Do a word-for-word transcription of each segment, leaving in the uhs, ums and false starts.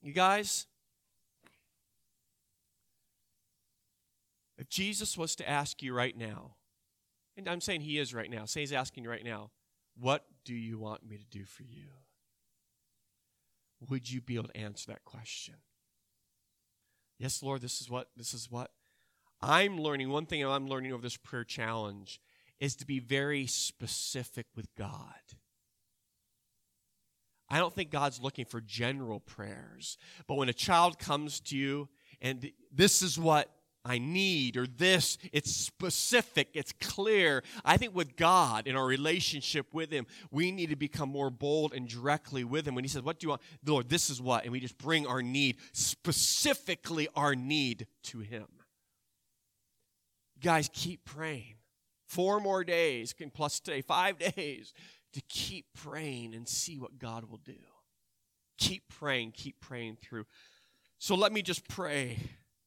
You guys, if Jesus was to ask you right now, and I'm saying he is right now, say he's asking you right now, what do you want me to do for you? Would you be able to answer that question? Yes, Lord, this is what, this is what I'm learning. One thing I'm learning over this prayer challenge is to be very specific with God. I don't think God's looking for general prayers, but when a child comes to you and this is what I need, or this, it's specific, it's clear. I think with God, in our relationship with him, we need to become more bold and directly with him. When he says, what do you want? Lord, this is what. And we just bring our need, specifically our need, to him. Guys, keep praying. Four more days, plus today, five days, to keep praying and see what God will do. Keep praying, keep praying through. So let me just pray.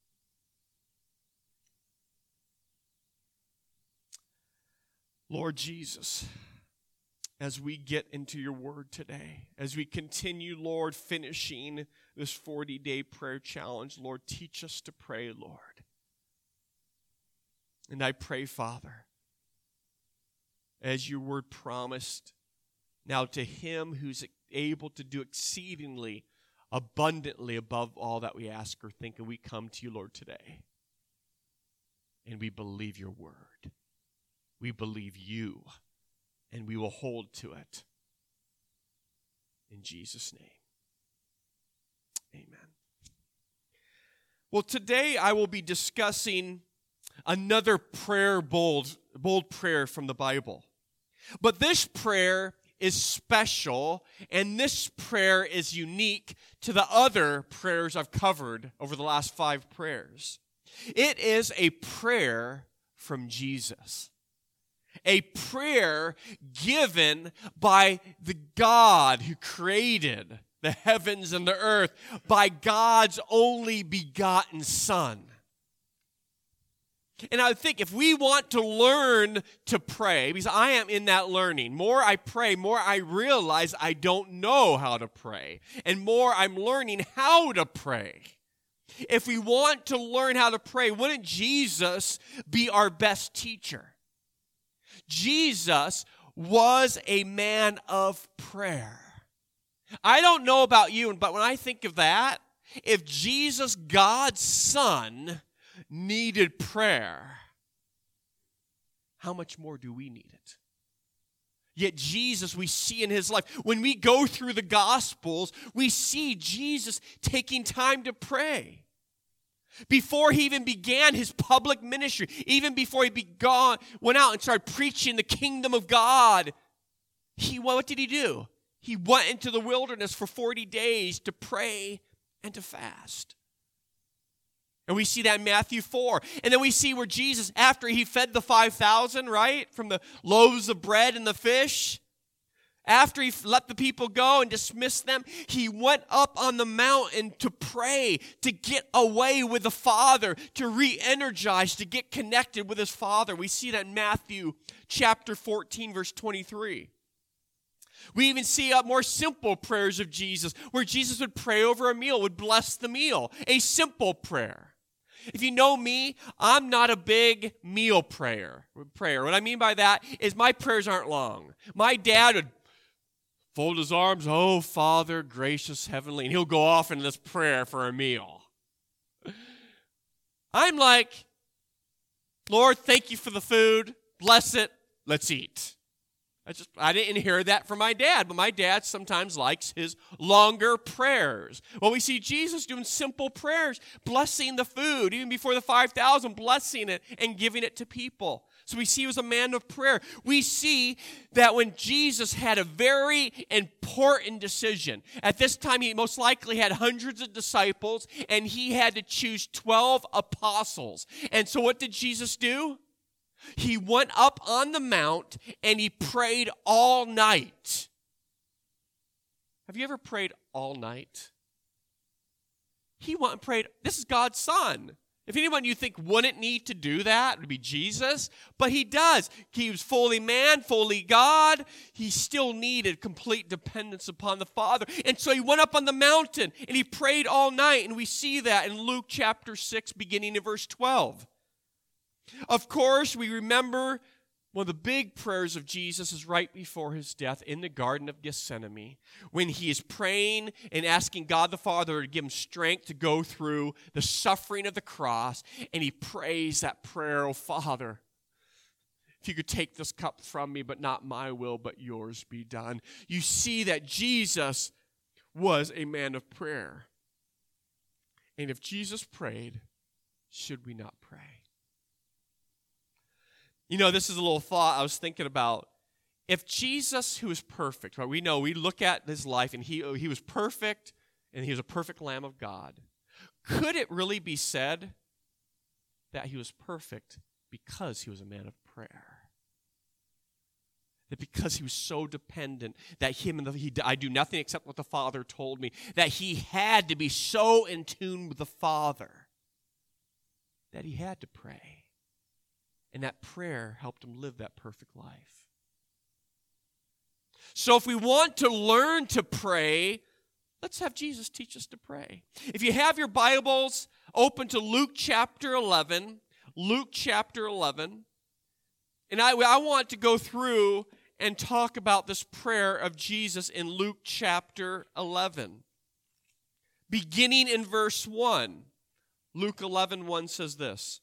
Lord Jesus, as we get into your word today, as we continue, Lord, finishing this forty-day prayer challenge, Lord, teach us to pray, Lord. And I pray, Father, as your word promised, now to him who's able to do exceedingly abundantly above all that we ask or think, and we come to you, Lord, today. And we believe your word. We believe you, and we will hold to it. In Jesus' name, amen. Well, today I will be discussing another prayer, bold, bold prayer from the Bible. But this prayer is special, and this prayer is unique to the other prayers I've covered over the last five prayers. It is a prayer from Jesus. A prayer given by the God who created the heavens and the earth, by God's only begotten Son. And I think if we want to learn to pray, because I am in that learning, more I pray, more I realize I don't know how to pray, and more I'm learning how to pray. If we want to learn how to pray, wouldn't Jesus be our best teacher? Jesus was a man of prayer. I don't know about you, but when I think of that, if Jesus, God's Son, needed prayer, how much more do we need it? Yet Jesus, we see in his life, when we go through the Gospels, we see Jesus taking time to pray. Before he even began his public ministry, even before he began, went out and started preaching the kingdom of God, he, what did he do? He went into the wilderness for forty days to pray and to fast. And we see that in Matthew four. And then we see where Jesus, after he fed the five thousand, right, from the loaves of bread and the fish, after he let the people go and dismissed them, he went up on the mountain to pray, to get away with the Father, to re-energize, to get connected with his Father. We see that in Matthew chapter fourteen, verse twenty-three. We even see uh, more simple prayers of Jesus, where Jesus would pray over a meal, would bless the meal. A simple prayer. If you know me, I'm not a big meal prayer. prayer. What I mean by that is my prayers aren't long. My dad would fold his arms, oh, Father, gracious, heavenly, and he'll go off in this prayer for a meal. I'm like, Lord, thank you for the food. Bless it. Let's eat. I just I didn't hear that from my dad, but my dad sometimes likes his longer prayers. Well, we see Jesus doing simple prayers, blessing the food, even before the five thousand, blessing it and giving it to people. So we see he was a man of prayer. We see that when Jesus had a very important decision, at this time he most likely had hundreds of disciples, and he had to choose twelve apostles. And so what did Jesus do? He went up on the mount and he prayed all night. Have you ever prayed all night? He went and prayed. This is God's Son. If anyone you think wouldn't need to do that, it would be Jesus. But he does. He was fully man, fully God. He still needed complete dependence upon the Father. And so he went up on the mountain and he prayed all night. And we see that in Luke chapter six, beginning in verse twelve. Of course, we remember one of the big prayers of Jesus is right before his death in the Garden of Gethsemane, when he is praying and asking God the Father to give him strength to go through the suffering of the cross, and he prays that prayer, "Oh Father, if you could take this cup from me, but not my will, but yours be done." You see that Jesus was a man of prayer. And if Jesus prayed, should we not pray? You know, this is a little thought I was thinking about. If Jesus, who is perfect, right? We know, we look at his life, and he, he was perfect, and he was a perfect Lamb of God. Could it really be said that he was perfect because he was a man of prayer? That because he was so dependent, that him and the, he, I do nothing except what the Father told me, that he had to be so in tune with the Father that he had to pray. And that prayer helped him live that perfect life. So if we want to learn to pray, let's have Jesus teach us to pray. If you have your Bibles, open to Luke chapter eleven. Luke chapter eleven. And I, I want to go through and talk about this prayer of Jesus in Luke chapter eleven. Beginning in verse one. Luke eleven one says this.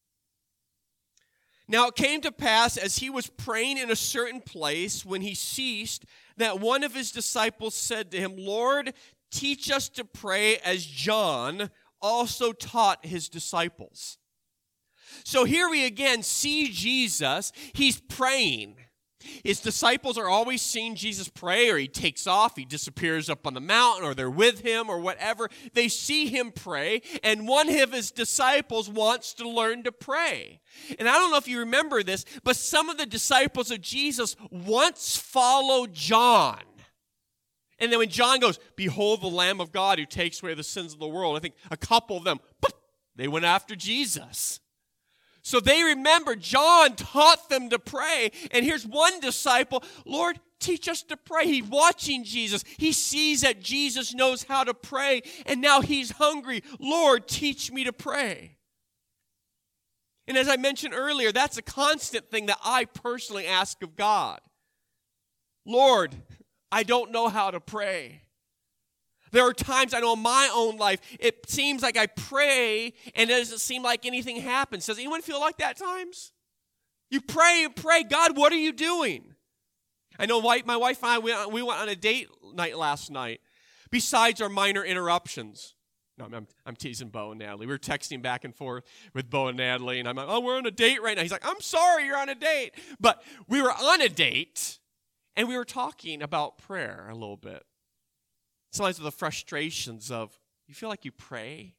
Now it came to pass, as he was praying in a certain place, when he ceased, that one of his disciples said to him, "Lord, teach us to pray as John also taught his disciples." So here we again see Jesus. He's praying. His disciples are always seeing Jesus pray, or he takes off, he disappears up on the mountain, or they're with him, or whatever. They see him pray, and one of his disciples wants to learn to pray. And I don't know if you remember this, but some of the disciples of Jesus once followed John. And then when John goes, "Behold the Lamb of God who takes away the sins of the world," I think a couple of them, they went after Jesus. So they remember John taught them to pray. And here's one disciple, "Lord, teach us to pray." He's watching Jesus. He sees that Jesus knows how to pray. And now he's hungry. "Lord, teach me to pray." And as I mentioned earlier, that's a constant thing that I personally ask of God. "Lord, I don't know how to pray." There are times I know in my own life, it seems like I pray and it doesn't seem like anything happens. Does anyone feel like that at times? You pray and pray. "God, what are you doing?" I know my wife and I, we went on a date night last night. Besides our minor interruptions. No, I'm, I'm teasing Bo and Natalie. We were texting back and forth with Bo and Natalie, and I'm like, "Oh, we're on a date right now." He's like, "I'm sorry, you're on a date." But we were on a date, and we were talking about prayer a little bit. Sometimes the frustrations of, you feel like you pray,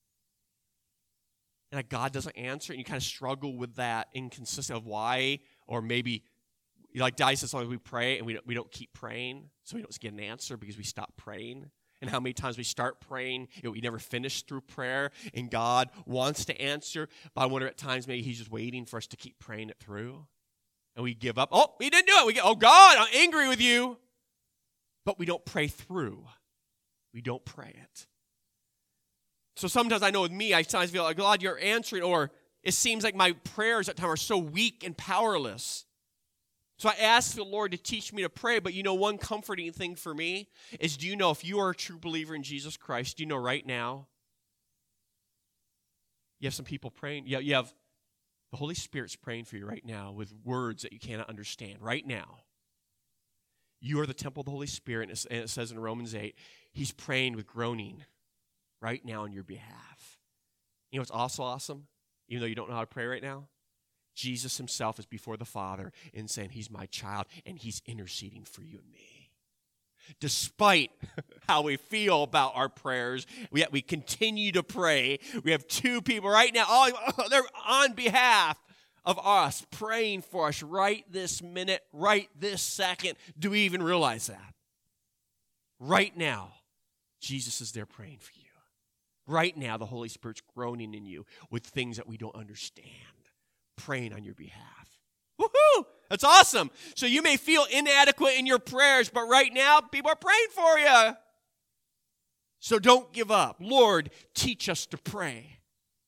and like God doesn't answer, and you kind of struggle with that inconsistency of why, or maybe, you know, like Di says, sometimes we pray, and we don't, we don't keep praying, so we don't get an answer because we stop praying. And how many times we start praying, you know, we never finish through prayer, and God wants to answer, but I wonder at times maybe he's just waiting for us to keep praying it through, and we give up. "Oh, we didn't do it." We get, "Oh, God, I'm angry with you." But we don't pray through. We don't pray it. So sometimes I know with me, I sometimes feel like, "God, you're answering," or it seems like my prayers at times are so weak and powerless. So I ask the Lord to teach me to pray, but you know, one comforting thing for me is, do you know if you are a true believer in Jesus Christ, do you know right now, you have some people praying, you have the Holy Spirit's praying for you right now with words that you cannot understand right now. You are the temple of the Holy Spirit, and it says in Romans eight, he's praying with groaning right now on your behalf. You know what's also awesome? Even though you don't know how to pray right now, Jesus himself is before the Father and saying, "He's my child, and he's interceding for you and me." Despite how we feel about our prayers, we, we continue to pray. We have two people right now, oh, they're on behalf of us, praying for us right this minute, right this second. Do we even realize that? Right now, Jesus is there praying for you. Right now, the Holy Spirit's groaning in you with things that we don't understand, praying on your behalf. Woohoo! That's awesome. So you may feel inadequate in your prayers, but right now, people are praying for you. So don't give up. Lord, teach us to pray.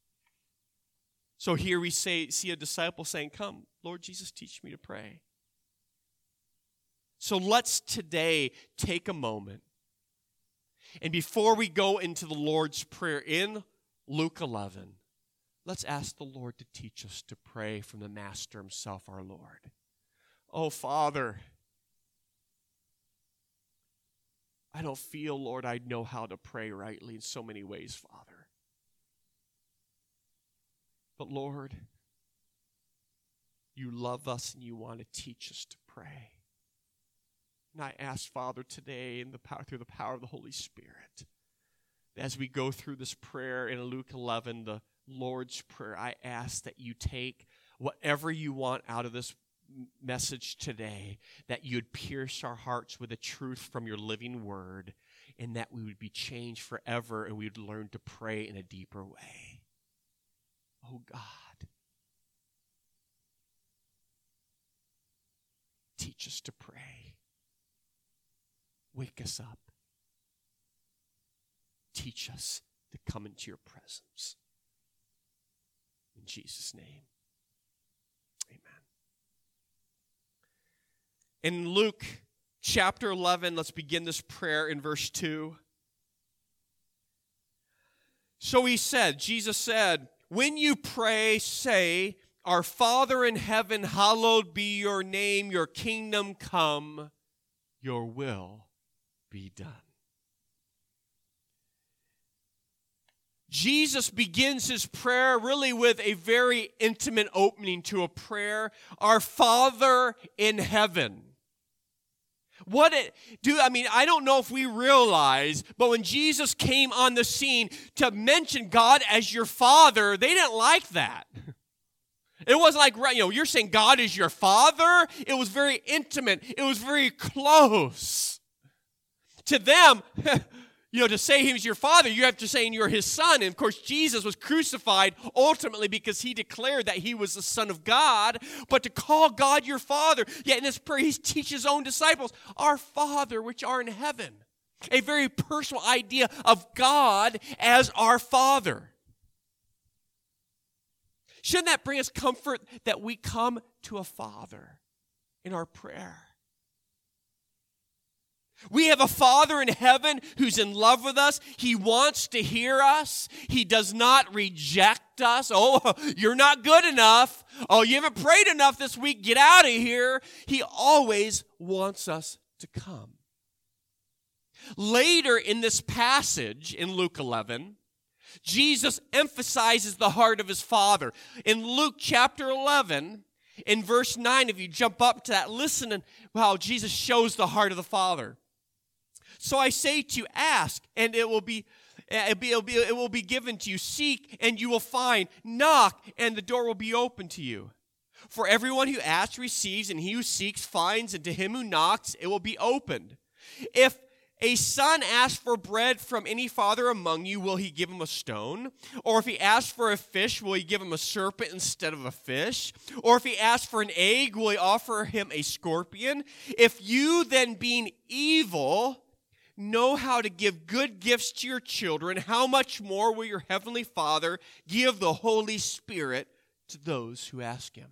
So here we say, see a disciple saying, come, Lord Jesus, teach me to pray. So let's today take a moment. And before we go into the Lord's Prayer in Luke eleven, let's ask the Lord to teach us to pray from the Master himself, our Lord. Oh, Father, I don't feel, Lord, I know how to pray rightly in so many ways, Father. But, Lord, you love us and you want to teach us to pray. And I ask, Father, today in the power, through the power of the Holy Spirit, as we go through this prayer in Luke eleven, the Lord's Prayer, I ask that you take whatever you want out of this message today, that you'd pierce our hearts with the truth from your living word, and that we would be changed forever and we would learn to pray in a deeper way. Oh God, teach us to pray. Wake us up. Teach us to come into your presence. In Jesus' name, amen. In Luke chapter eleven, let's begin this prayer in verse two. So he said, Jesus said, when you pray, say, our Father in heaven, hallowed be your name, your kingdom come, your will be done. Jesus begins his prayer really with a very intimate opening to a prayer. Our Father in heaven. What it do, I mean, I don't know if we realize, but when Jesus came on the scene to mention God as your Father, they didn't like that. It wasn't like, you know, you're saying God is your Father. It was very intimate. It was very close. To them, you know, to say he's your Father, you have to say you're his Son. And of course, Jesus was crucified ultimately because he declared that he was the Son of God. But to call God your Father, yet in this prayer, he teaches his own disciples, our Father which are in heaven. A very personal idea of God as our Father. Shouldn't that bring us comfort that we come to a Father in our prayer? We have a Father in heaven who's in love with us. He wants to hear us. He does not reject us. Oh, you're not good enough. Oh, you haven't prayed enough this week. Get out of here. He always wants us to come. Later in this passage in Luke eleven, Jesus emphasizes the heart of his Father. In Luke chapter eleven, in verse nine, if you jump up to that, listen to how Jesus shows the heart of the Father. So I say to you, ask, and it will be, it will be, it will be given to you. Seek, and you will find. Knock, and the door will be open to you. For everyone who asks receives, and he who seeks finds, and to him who knocks it will be opened. If a son asks for bread from any father among you, will he give him a stone? Or if he asks for a fish, will he give him a serpent instead of a fish? Or if he asks for an egg, will he offer him a scorpion? If you then, being evil, know how to give good gifts to your children, how much more will your heavenly Father give the Holy Spirit to those who ask him?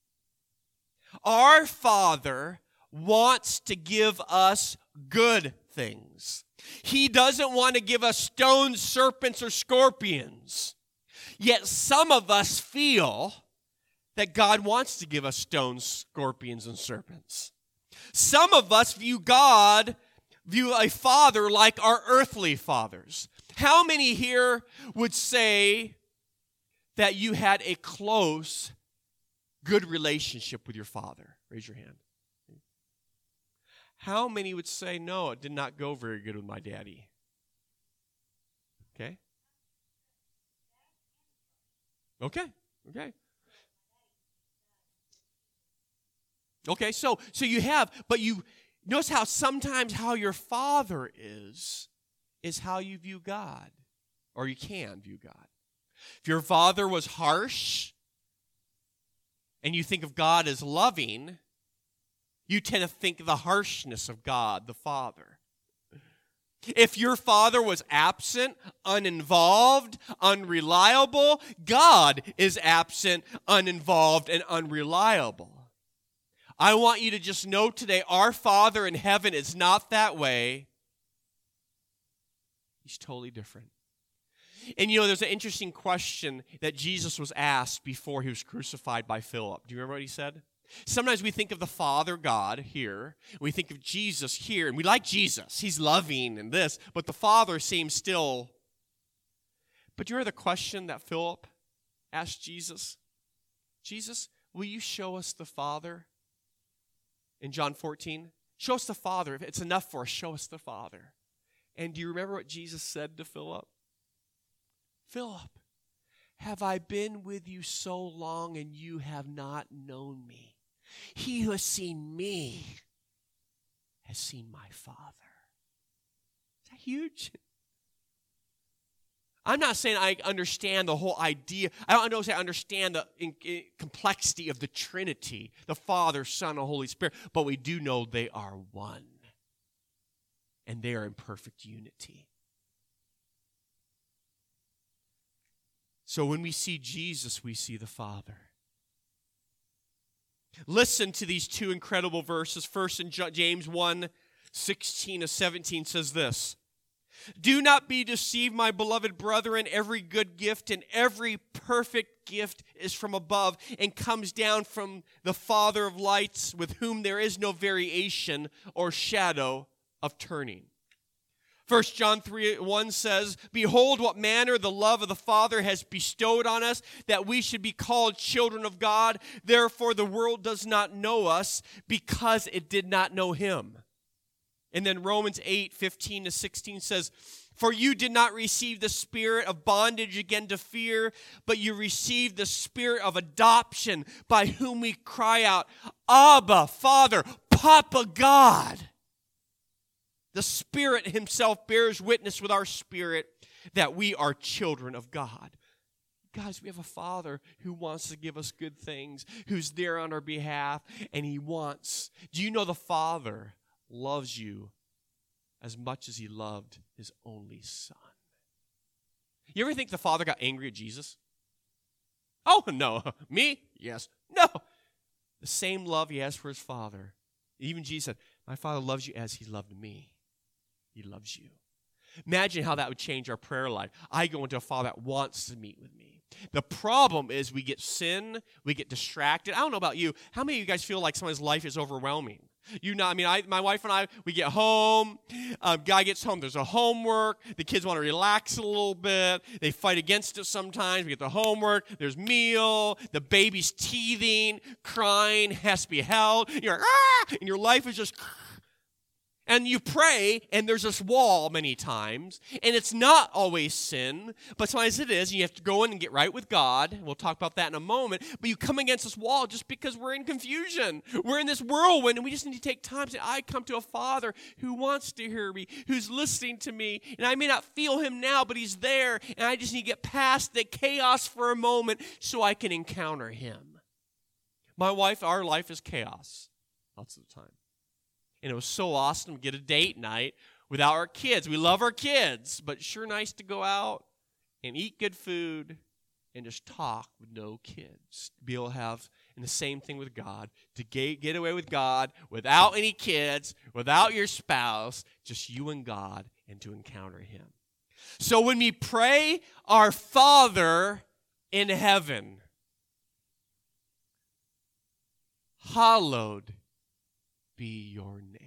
Our Father wants to give us good things. He doesn't want to give us stones, serpents, or scorpions. Yet some of us feel that God wants to give us stones, scorpions, and serpents. Some of us view God, view a father like our earthly fathers. How many here would say that you had a close, good relationship with your father? Raise your hand. How many would say, no, it did not go very good with my daddy? Okay. Okay. Okay. Okay, so so you have, but you notice how sometimes how your father is, is how you view God. or you can view God. If your father was harsh and you think of God as loving, you tend to think of the harshness of God, the Father. If your father was absent, uninvolved, unreliable, God is absent, uninvolved, and unreliable. I want you to just know today, our Father in heaven is not that way. He's totally different. And you know, there's an interesting question that Jesus was asked before he was crucified by Philip. Do you remember what he said? Sometimes we think of the Father God here, we think of Jesus here, and we like Jesus. He's loving and this, but the Father seems still. But do you remember the question that Philip asked Jesus? Jesus, will you show us the Father? In John fourteen, show us the Father. If it's enough for us, show us the Father. And do you remember what Jesus said to Philip? Philip, have I been with you so long and you have not known me? He who has seen me has seen my Father. Is that huge? I'm not saying I understand the whole idea. I don't know if I understand the in, in complexity of the Trinity, the Father, Son, and Holy Spirit, but we do know they are one. And they are in perfect unity. So when we see Jesus, we see the Father. Listen to these two incredible verses. First in James one, sixteen to seventeen says this. Do not be deceived, my beloved brethren. Every good gift and every perfect gift is from above and comes down from the Father of lights, with whom there is no variation or shadow of turning. First John three one says, behold, what manner the love of the Father has bestowed on us, that we should be called children of God. Therefore the world does not know us, because it did not know him. And then Romans eight fifteen to sixteen says, for you did not receive the spirit of bondage again to fear, but you received the spirit of adoption, by whom we cry out, Abba, Father, Papa God. The Spirit himself bears witness with our spirit that we are children of God. Guys, we have a Father who wants to give us good things, who's there on our behalf, and he wants. Do you know the Father loves you as much as he loved his only Son? You ever think the Father got angry at Jesus? Oh, no. Me? Yes. No. The same love he has for his Father. Even Jesus said, my Father loves you as he loved me. He loves you. Imagine how that would change our prayer life. I go into a Father that wants to meet with me. The problem is we get sin, we get distracted. I don't know about you. How many of you guys feel like someone's life is overwhelming? You know, I mean, I, my wife and I, we get home. Um, guy gets home. There's a homework. The kids want to relax a little bit. They fight against it sometimes. We get the homework. There's meal. The baby's teething, crying, has to be held. You're like, ah! And your life is just... And you pray, and there's this wall many times, and it's not always sin, but sometimes it is, and you have to go in and get right with God. We'll talk about that in a moment, but you come against this wall just because we're in confusion. We're in this whirlwind, and we just need to take time to say, I come to a Father who wants to hear me, who's listening to me, and I may not feel him now, but he's there, and I just need to get past the chaos for a moment so I can encounter him. My wife, our life is chaos lots of the time. And it was so awesome to get a date night without our kids. We love our kids, but sure nice to go out and eat good food and just talk with no kids. To be able to have, and the same thing with God, to get, get away with God without any kids, without your spouse, just you and God, and to encounter him. So when we pray, our Father in heaven, hallowed be your name.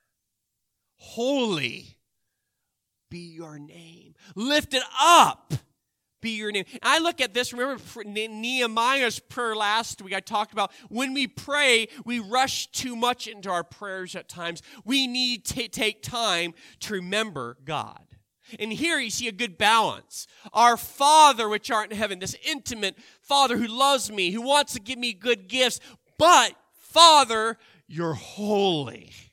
Holy be your name. Lifted up be your name. And I look at this, remember Nehemiah's prayer last week I talked about, when we pray, we rush too much into our prayers at times. We need to take time to remember God. And here you see a good balance. Our Father which art in heaven, this intimate Father who loves me, who wants to give me good gifts, but Father, you're holy.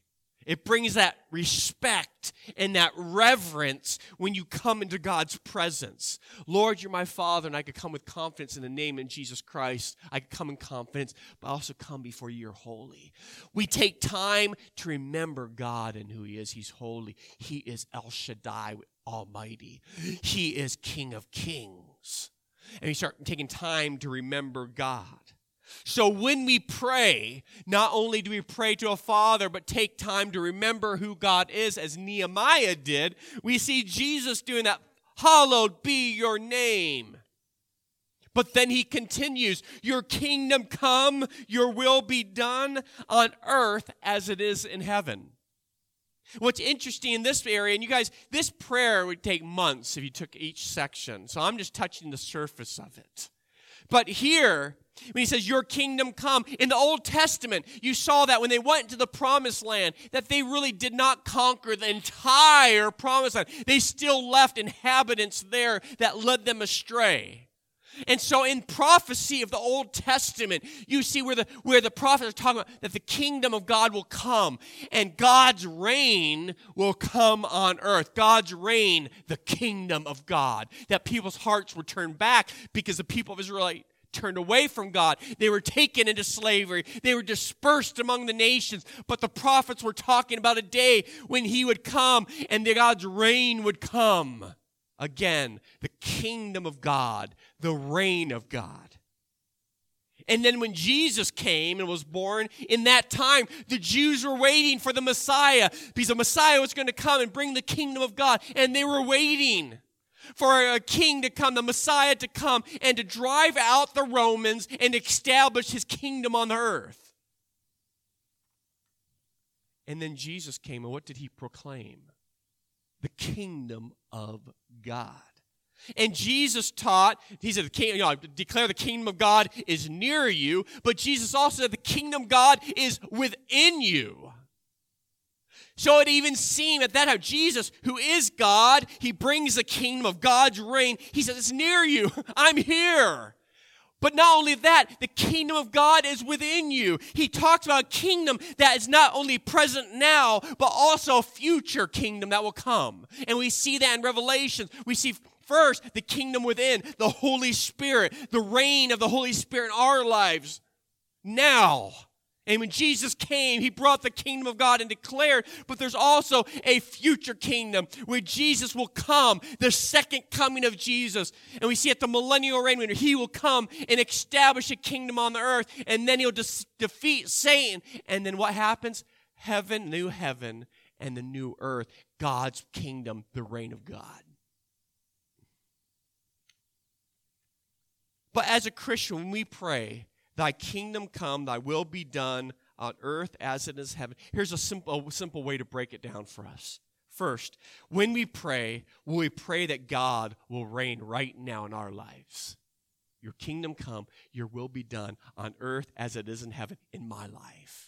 It brings that respect and that reverence when you come into God's presence. Lord, you're my Father, and I could come with confidence in the name of Jesus Christ. I could come in confidence, but also come before you, you're holy. We take time to remember God and who he is. He's holy. He is El Shaddai, Almighty. He is King of Kings. And we start taking time to remember God. So when we pray, not only do we pray to a Father, but take time to remember who God is, as Nehemiah did. We see Jesus doing that. Hallowed be your name. But then he continues, your kingdom come, your will be done on earth as it is in heaven. What's interesting in this area, and you guys, this prayer would take months if you took each section. So I'm just touching the surface of it. But here, when he says, your kingdom come, in the Old Testament, you saw that when they went to the promised land, that they really did not conquer the entire promised land. They still left inhabitants there that led them astray. And so in prophecy of the Old Testament, you see where the, where the prophets are talking about that the kingdom of God will come and God's reign will come on earth. God's reign, the kingdom of God. That people's hearts were turned back because the people of Israel turned away from God. They were taken into slavery. They were dispersed among the nations. But the prophets were talking about a day when he would come and God's reign would come. Again, the kingdom of God, the reign of God. And then when Jesus came and was born, in that time, the Jews were waiting for the Messiah, because the Messiah was going to come and bring the kingdom of God. And they were waiting for a king to come, the Messiah to come, and to drive out the Romans and establish his kingdom on the earth. And then Jesus came, and what did he proclaim? The kingdom of God. And Jesus taught, he said, the king, you know, declare the kingdom of God is near you, but Jesus also said the kingdom of God is within you. So it even seemed at that time, Jesus, who is God, he brings the kingdom of God's reign. He says, it's near you. I'm here. But not only that, the kingdom of God is within you. He talks about a kingdom that is not only present now, but also a future kingdom that will come. And we see that in Revelation. We see first the kingdom within, the Holy Spirit, the reign of the Holy Spirit in our lives now. And when Jesus came, he brought the kingdom of God and declared, but there's also a future kingdom where Jesus will come, the second coming of Jesus. And we see at the millennial reign when he will come and establish a kingdom on the earth, and then he'll de- defeat Satan. And then what happens? Heaven, new heaven, and the new earth, God's kingdom, the reign of God. But as a Christian, when we pray, thy kingdom come, thy will be done on earth as it is heaven. Here's a simple, simple way to break it down for us. First, when we pray, will we pray that God will reign right now in our lives? Your kingdom come, your will be done on earth as it is in heaven in my life.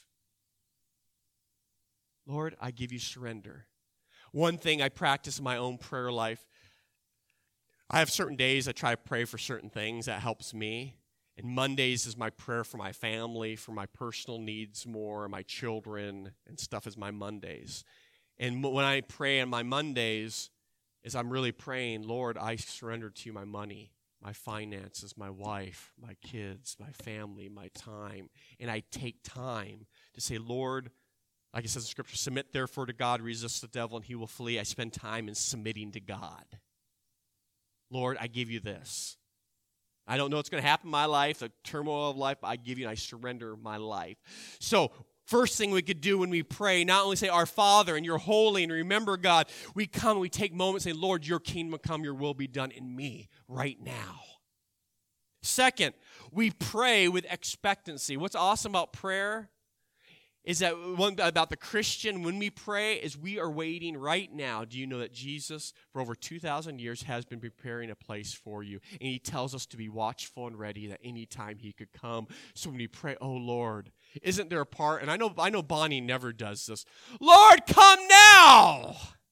Lord, I give you surrender. One thing I practice in my own prayer life, I have certain days I try to pray for certain things. That helps me. And Mondays is my prayer for my family, for my personal needs more, my children, and stuff is my Mondays. And when I pray on my Mondays, is I'm really praying, Lord, I surrender to you my money, my finances, my wife, my kids, my family, my time. And I take time to say, Lord, like it says in Scripture, submit therefore to God, resist the devil, and he will flee. I spend time in submitting to God. Lord, I give you this. I don't know what's going to happen in my life, the turmoil of life, but I give you and I surrender my life. So, first thing we could do when we pray, not only say, our Father, and you're holy, and remember God, we come and we take moments and say, Lord, your kingdom come, your will be done in me right now. Second, we pray with expectancy. What's awesome about prayer is that one about the Christian, when we pray, is we are waiting right now. Do you know that Jesus, for over two thousand years, has been preparing a place for you? And he tells us to be watchful and ready that any time he could come. So when we pray, oh, Lord, isn't there a part, and I know, I know Bonnie never does this, Lord, come now!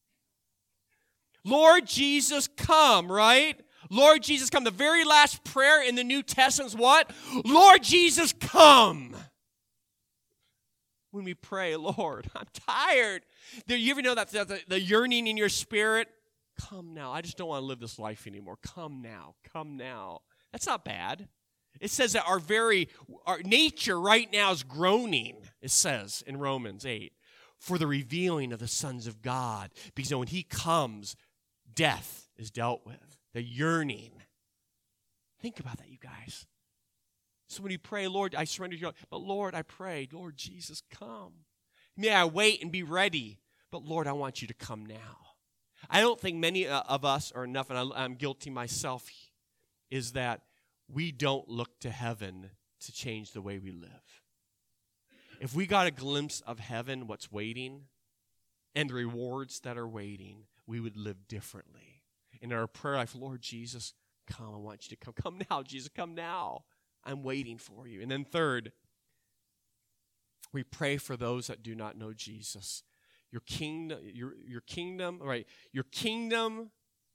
Lord Jesus, come, right? Lord Jesus, come. The very last prayer in the New Testament is what? Lord Jesus, come. when we pray, Lord, I'm tired. Do you ever know that the, the yearning in your spirit? Come now. I just don't want to live this life anymore. Come now. Come now. That's not bad. It says that our very, our nature right now is groaning, it says in Romans eight, for the revealing of the sons of God. Because when he comes, death is dealt with. The yearning. Think about that, you guys. So when you pray, Lord, I surrender to you. But Lord, I pray, Lord Jesus, come. May I wait and be ready. But Lord, I want you to come now. I don't think many of us are enough, and I'm guilty myself, is that we don't look to heaven to change the way we live. If we got a glimpse of heaven, what's waiting, and the rewards that are waiting, we would live differently. In our prayer life, Lord Jesus, come, I want you to come. Come now, Jesus, come now. I'm waiting for you. And then third, we pray for those that do not know Jesus. Your kingdom, your, your kingdom, right? Your kingdom,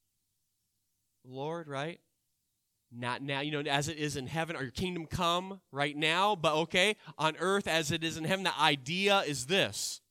Lord, right? Not now, you know, as it is in heaven, or your kingdom come right now, but okay, on earth as it is in heaven. The idea is this.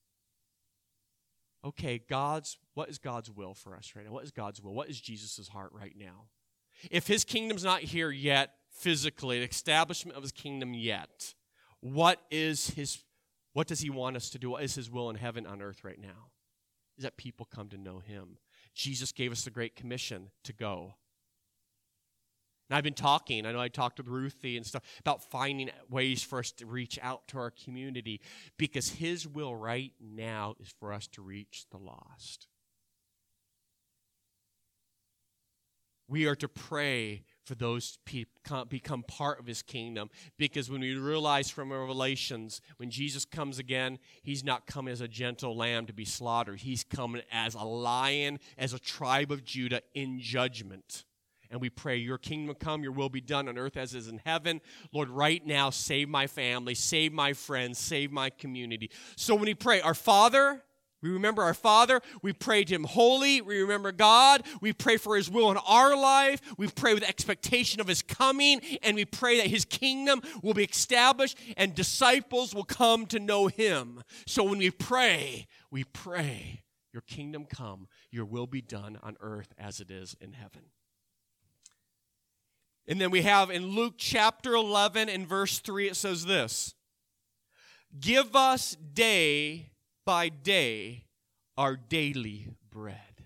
Okay, God's, what is God's will for us right now? What is God's will? What is Jesus' heart right now? If his kingdom's not here yet, physically, the establishment of his kingdom yet, what is his, what does he want us to do? What is his will in heaven on earth right now? Is that people come to know him. Jesus gave us the Great Commission to go. And I've been talking, I know I talked with Ruthie and stuff, about finding ways for us to reach out to our community, because his will right now is for us to reach the lost. We are to pray for those to become part of his kingdom, because when we realize from Revelations, when Jesus comes again, he's not coming as a gentle lamb to be slaughtered. He's coming as a lion, as a tribe of Judah in judgment. And we pray, your kingdom come, your will be done on earth as is in heaven. Lord, right now, save my family, save my friends, save my community. So when we pray, our Father, we remember our Father. We pray to him holy. We remember God. We pray for his will in our life. We pray with expectation of his coming. And we pray that his kingdom will be established and disciples will come to know him. So when we pray, we pray, your kingdom come, your will be done on earth as it is in heaven. And then we have in Luke chapter eleven and verse three, it says this, give us day by day our daily bread.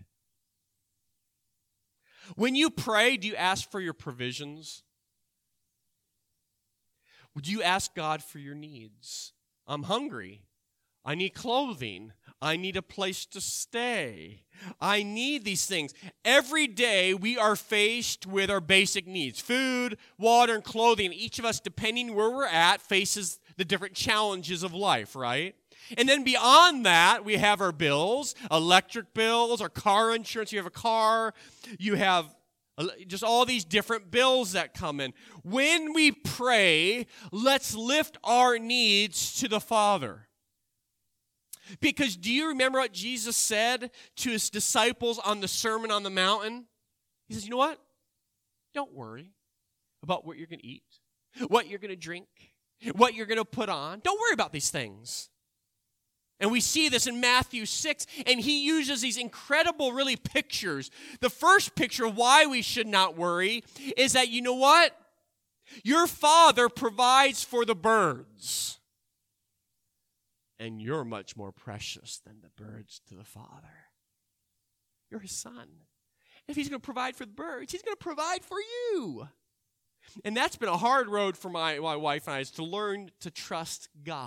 When you pray, do you ask for your provisions? Would you ask God for your needs? I'm hungry. I need clothing. I need a place to stay. I need these things. Every day we are faced with our basic needs, food, water, and clothing. Each of us, depending where we're at, faces the different challenges of life, right? And then beyond that, we have our bills, electric bills, our car insurance. You have a car, you have just all these different bills that come in. When we pray, let's lift our needs to the Father. Because do you remember what Jesus said to his disciples on the Sermon on the Mountain? He says, you know what? Don't worry about what you're going to eat, what you're going to drink, what you're going to put on. Don't worry about these things. And we see this in Matthew six, and he uses these incredible, really, pictures. The first picture of why we should not worry is that, you know what? Your Father provides for the birds. And you're much more precious than the birds to the Father. You're his son. If he's going to provide for the birds, he's going to provide for you. And that's been a hard road for my, my wife and I, is to learn to trust God.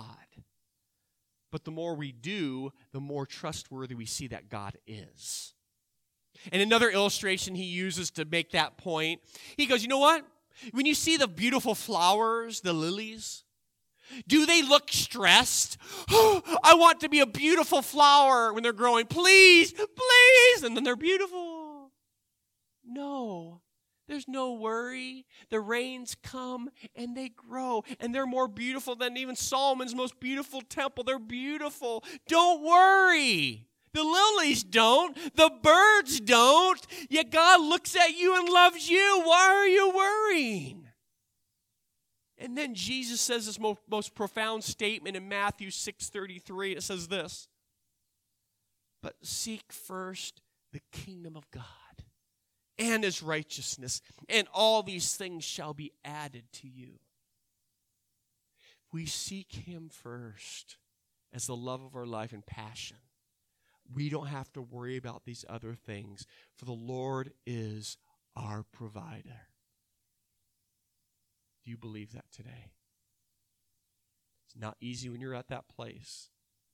But the more we do, the more trustworthy we see that God is. And another illustration he uses to make that point, he goes, you know what? When you see the beautiful flowers, the lilies, do they look stressed? Oh, I want to be a beautiful flower when they're growing. Please, please. And then they're beautiful. No, there's no worry. The rains come and they grow. And they're more beautiful than even Solomon's most beautiful temple. They're beautiful. Don't worry. The lilies don't. The birds don't. Yet God looks at you and loves you. Why are you worrying? And then Jesus says this most, most profound statement in Matthew six thirty-three. It says this, but seek first the kingdom of God and his righteousness, and all these things shall be added to you. We seek him first as the love of our life and passion. We don't have to worry about these other things, for the Lord is our provider. Do you believe that today? It's not easy when you're at that place.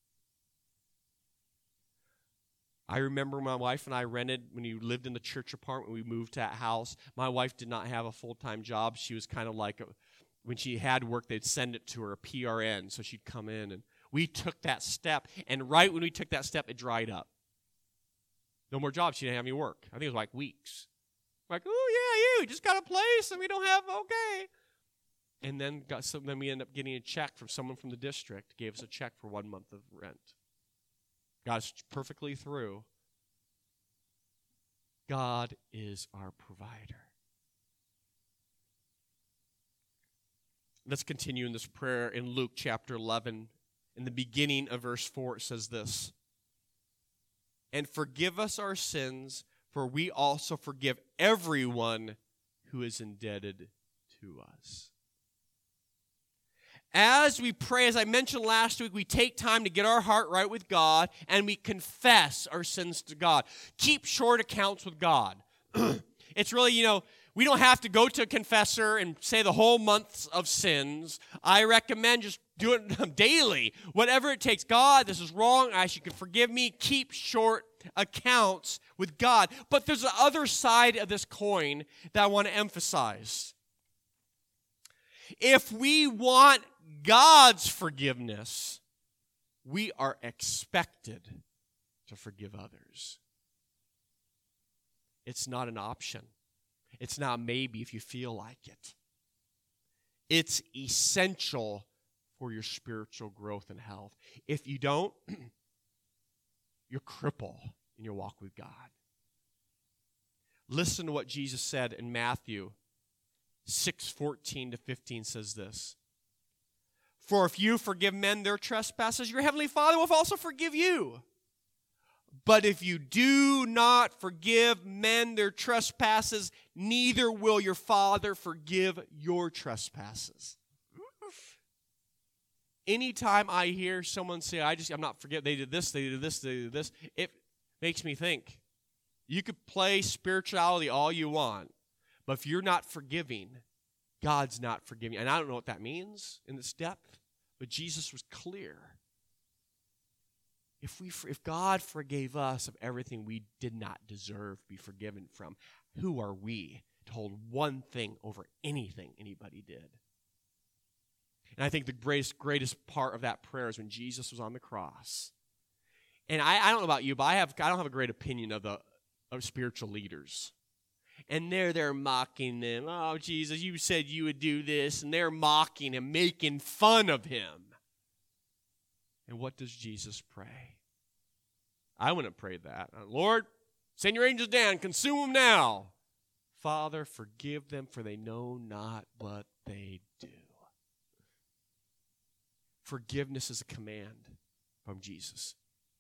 I remember my wife and I rented, when we lived in the church apartment, we moved to that house. My wife did not have a full-time job. She was kind of like, a, when she had work, they'd send it to her, a P R N, so she'd come in. And we took that step, and right when we took that step, it dried up. No more jobs. She didn't have any work. I think it was like weeks. Like, oh, yeah, you just got a place, and we don't have, okay. And then, got some, then we ended up getting a check from someone from the district, gave us a check for one month of rent. Got us perfectly through. God is our provider. Let's continue in this prayer in Luke chapter eleven. In the beginning of verse four, it says this, and forgive us our sins, for we also forgive everyone who is indebted to us. As we pray, as I mentioned last week, we take time to get our heart right with God, and we confess our sins to God. Keep short accounts with God. It's really, you know, we don't have to go to a confessor and say the whole months of sins. I recommend just do it daily. Whatever it takes. God, this is wrong. I ask you to forgive me. Keep short accounts with God. But there's the other side of this coin that I want to emphasize. If we want God's forgiveness, we are expected to forgive others. It's not an option. It's not maybe if you feel like it. It's essential for your spiritual growth and health. If you don't, you're crippled in your walk with God. Listen to what Jesus said in Matthew six fourteen to fifteen says this. For if you forgive men their trespasses, your heavenly Father will also forgive you. But if you do not forgive men their trespasses, neither will your Father forgive your trespasses. Anytime I hear someone say, I just, I'm not forgetting, they did this, they did this, they did this, it makes me think. You could play spirituality all you want, but if you're not forgiving, God's not forgiving. And I don't know what that means in this depth, but Jesus was clear. If we, if God forgave us of everything we did not deserve to be forgiven from, who are we to hold one thing over anything anybody did? And I think the greatest, greatest part of that prayer is when Jesus was on the cross. And I, I don't know about you, but I have I don't have a great opinion of the of spiritual leaders. And they're there mocking them. Oh, Jesus, you said you would do this. And they're mocking him, making fun of him. And what does Jesus pray? I wouldn't pray that. Lord, send your angels down, consume them now. Father, forgive them, for they know not what they do. Forgiveness is a command from Jesus.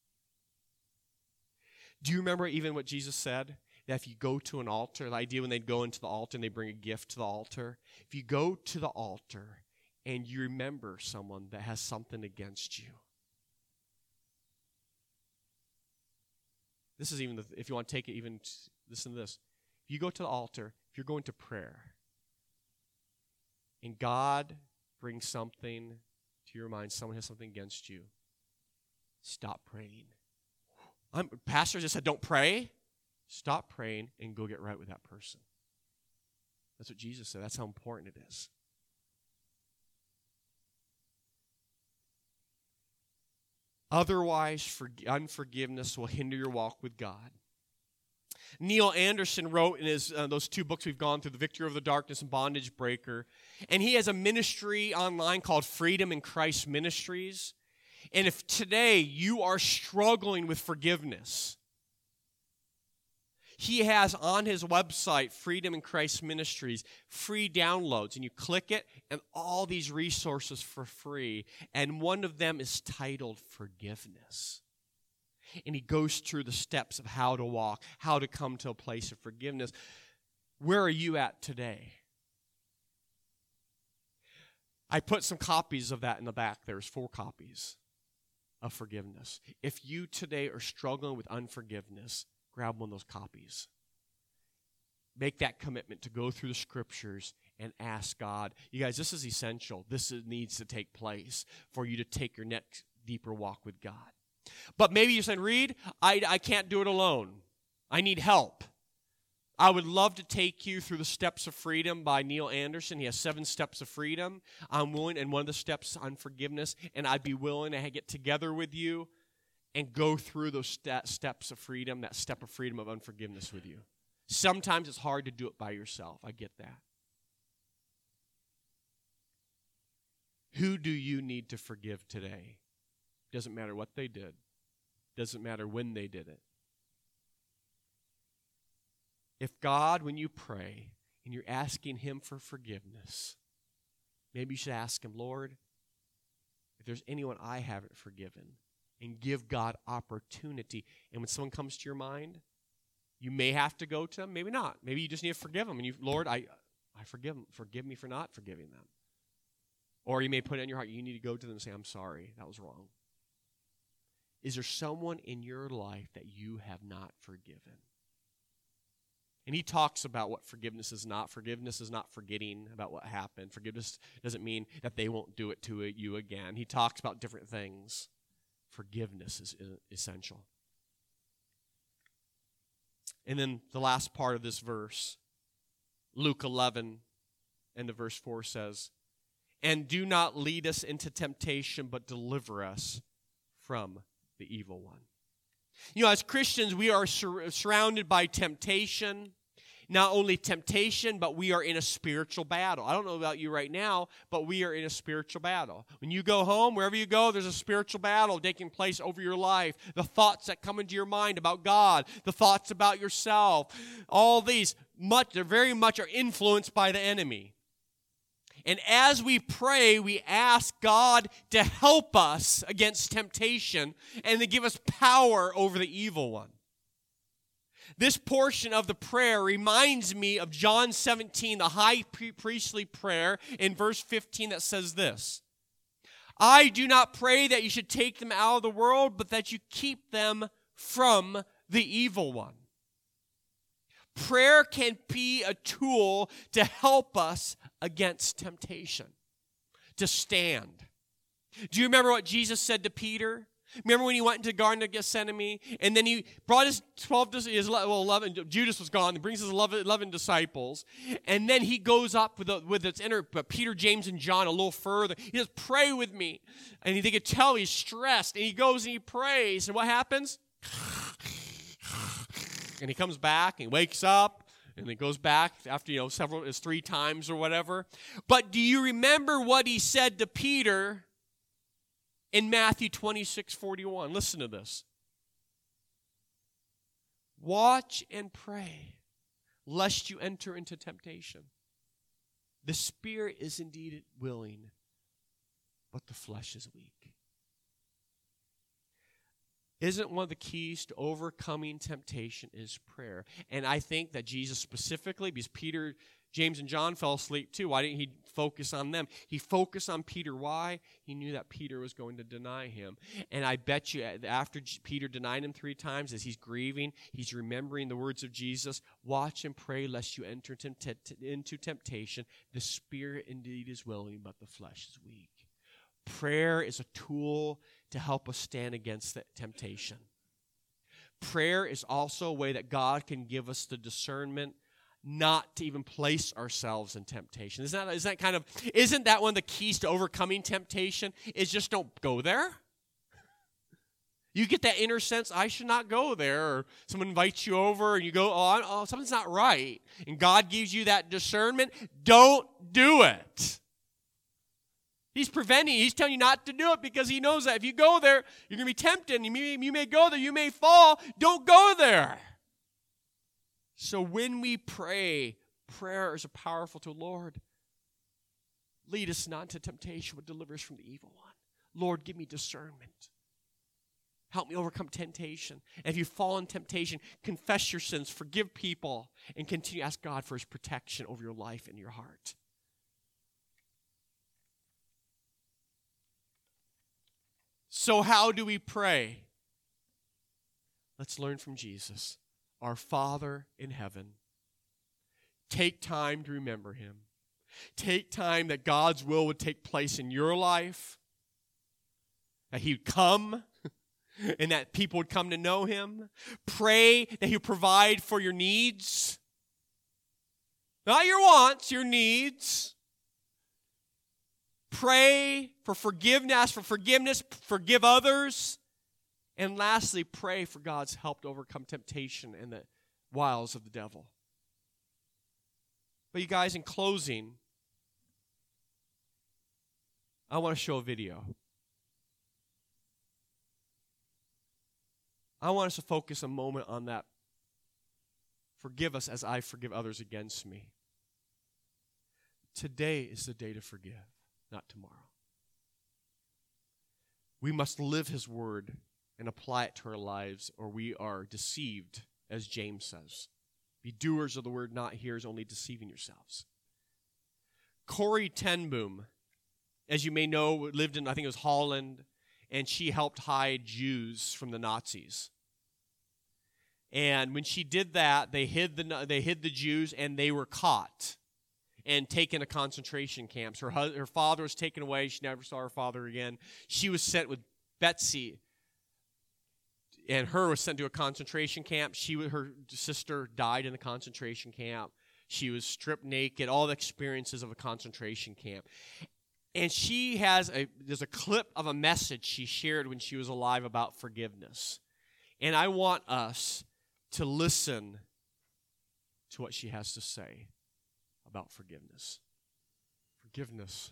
Do you remember even what Jesus said? That if you go to an altar, the idea when they'd go into the altar and they bring a gift to the altar, if you go to the altar and you remember someone that has something against you, this is even, the, if you want to take it even, listen to this. If you go to the altar, if you're going to prayer, and God brings something to your mind, someone has something against you, stop praying. I'm, Pastor just said, don't pray. Stop praying and go get right with that person. That's what Jesus said. That's how important it is. Otherwise, for, unforgiveness will hinder your walk with God. Neil Anderson wrote in his uh, those two books we've gone through, The Victory Over the Darkness and Bondage Breaker, and he has a ministry online called Freedom in Christ Ministries. And if today you are struggling with forgiveness, He has on his website, Freedom in Christ Ministries, free downloads. And you click it, and all these resources for free. And one of them is titled Forgiveness. And he goes through the steps of how to walk, how to come to a place of forgiveness. Where are you at today? I put some copies of that in the back. There's four copies of forgiveness. If you today are struggling with unforgiveness, grab one of those copies. Make that commitment to go through the scriptures and ask God. You guys, this is essential. This is, needs to take place for you to take your next deeper walk with God. But maybe you're saying, Reed, I, I can't do it alone. I need help. I would love to take you through the Steps of Freedom by Neil Anderson. He has seven steps of freedom. I'm willing, and one of the steps on forgiveness, and I'd be willing to get together with you and go through those st- steps of freedom, that step of freedom of unforgiveness with you. Sometimes it's hard to do it by yourself. I get that. Who do you need to forgive today? Doesn't matter what they did. Doesn't matter when they did it. If God, when you pray and you're asking him for forgiveness, maybe you should ask him, Lord, if there's anyone I haven't forgiven, and give God opportunity. And when someone comes to your mind, you may have to go to them, maybe not. Maybe you just need to forgive them. And you, Lord, I, I forgive them. Forgive me for not forgiving them. Or you may put it in your heart, you need to go to them and say, I'm sorry, that was wrong. Is there someone in your life that you have not forgiven? And he talks about what forgiveness is not. Forgiveness is not forgetting about what happened. Forgiveness doesn't mean that they won't do it to you again. He talks about different things. Forgiveness is essential. And then the last part of this verse, Luke eleven and the verse four says, and do not lead us into temptation, but deliver us from the evil one. You know, as Christians, we are sur- surrounded by temptation. Not only temptation, but we are in a spiritual battle. I don't know about you right now, but we are in a spiritual battle. When you go home, wherever you go, there's a spiritual battle taking place over your life. The thoughts that come into your mind about God, the thoughts about yourself, all these, much, they're very much are influenced by the enemy. And as we pray, we ask God to help us against temptation and to give us power over the evil one. This portion of the prayer reminds me of John seventeen, the high priestly prayer in verse fifteen that says this, I do not pray that you should take them out of the world, but that you keep them from the evil one. Prayer can be a tool to help us against temptation, to stand. Do you remember what Jesus said to Peter? Remember when he went into the Garden of Gethsemane, and then he brought his twelve, his well, eleven. Judas was gone. He brings his eleven, eleven disciples, and then he goes up with the, with its inner, but Peter, James, and John a little further. He says, "Pray with me," and they could tell he's stressed. And he goes and he prays, and what happens? And he comes back and he wakes up, and he goes back after you know several, it's three times or whatever. But do you remember what he said to Peter? In Matthew twenty-six forty-one, listen to this. Watch and pray, lest you enter into temptation. The spirit is indeed willing, but the flesh is weak. Isn't one of the keys to overcoming temptation is prayer? And I think that Jesus specifically, because Peter, James, and John fell asleep too. Why didn't he focus on them? He focused on Peter. Why? He knew that Peter was going to deny him. And I bet you after Peter denied him three times, as he's grieving, he's remembering the words of Jesus, watch and pray lest you enter into temptation. The spirit indeed is willing, but the flesh is weak. Prayer is a tool to help us stand against that temptation. Prayer is also a way that God can give us the discernment not to even place ourselves in temptation. Isn't that, isn't that kind of, isn't that one of the keys to overcoming temptation? Is just don't go there. You get that inner sense, I should not go there, or someone invites you over and you go, oh, oh something's not right. And God gives you that discernment. Don't do it. He's preventing, he's telling you not to do it because he knows that if you go there, you're going to be tempted. And you may, you may go there, you may fall. Don't go there. So when we pray, prayer is a powerful tool. Lord, lead us not into temptation, but deliver us from the evil one. Lord, give me discernment. Help me overcome temptation. And if you fall in temptation, confess your sins, forgive people, and continue to ask God for his protection over your life and your heart. So how do we pray? Let's learn from Jesus. Our Father in heaven. Take time to remember him. Take time that God's will would take place in your life. That he would come and that people would come to know him. Pray that he would provide for your needs. Not your wants, your needs. Pray for forgiveness, ask for forgiveness, forgive others. And lastly, pray for God's help to overcome temptation and the wiles of the devil. But you guys, in closing, I want to show a video. I want us to focus a moment on that. Forgive us as I forgive others against me. Today is the day to forgive, not tomorrow. We must live his word and apply it to our lives, or we are deceived, as James says. Be doers of the word, not hearers, only deceiving yourselves. Corrie ten Boom, as you may know, lived in, I think it was Holland, and she helped hide Jews from the Nazis. And when she did that, they hid the they hid the Jews, and they were caught and taken to concentration camps. Her her father was taken away. She never saw her father again. She was sent with Betsy, and her was sent to a concentration camp. She her sister died in a concentration camp. She was stripped naked. All the experiences of a concentration camp. And she has a, there's a clip of a message she shared when she was alive about forgiveness. And I want us to listen to what she has to say about forgiveness. Forgiveness.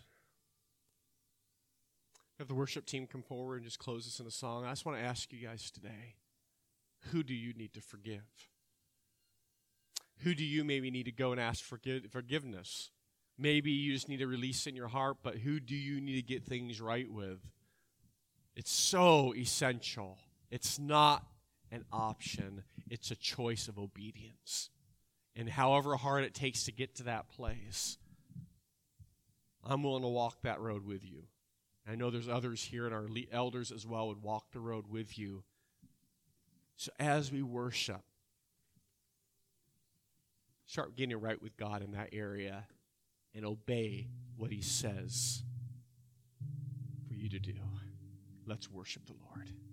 Have the worship team come forward and just close us in a song. I just want to ask you guys today, who do you need to forgive? Who do you maybe need to go and ask for forgiveness? Maybe you just need to release in your heart, but who do you need to get things right with? It's so essential. It's not an option. It's a choice of obedience. And however hard it takes to get to that place, I'm willing to walk that road with you. I know there's others here, and our elders as well would walk the road with you. So as we worship, start getting right with God in that area and obey what he says for you to do. Let's worship the Lord.